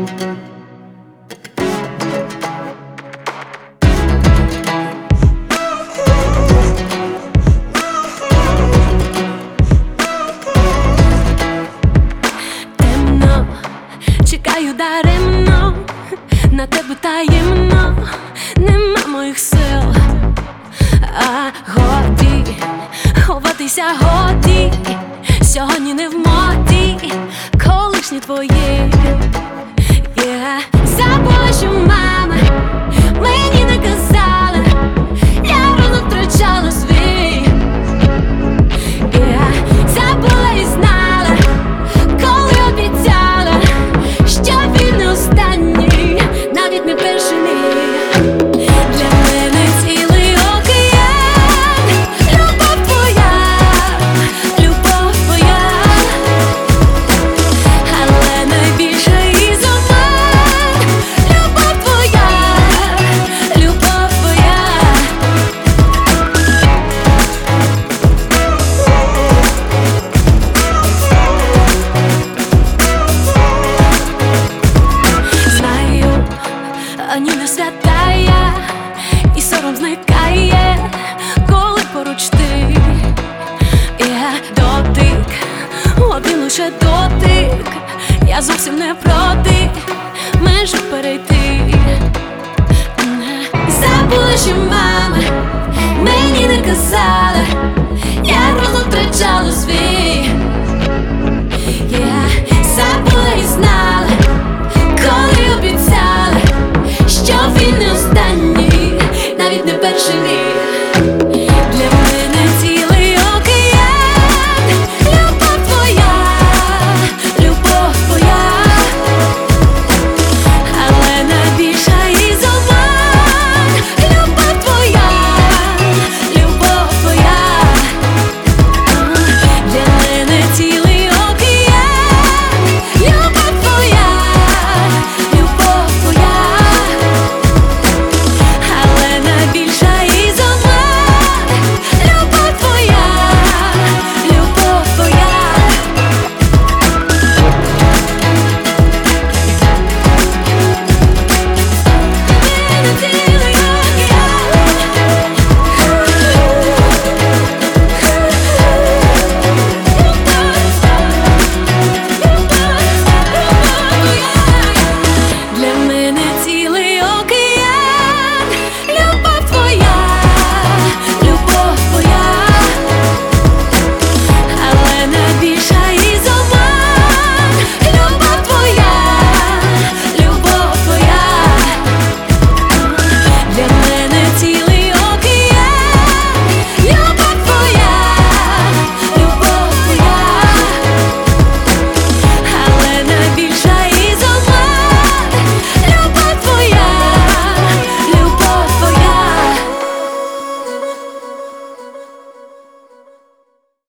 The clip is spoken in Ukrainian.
Темно, чекаю даремно, на тебе таємно, нема моїх сил, а годі, ховатися годі, сьогодні не в моді, колишні твої. Забула, що мама мені не казала, я рано втрачала свій. Забула і знала, коли обіцяла, що він не останній, навіть не перший мій. Для мене цілий океан, любов твоя, любов твоя, але найбільше із обман, любов твоя, любов твоя. Знаю, ані не святая, і сором зникає, коли поруч ти. Дотик, один лише дотик, я зовсім не проти межу перейти. Забула, що мама мені не казала, я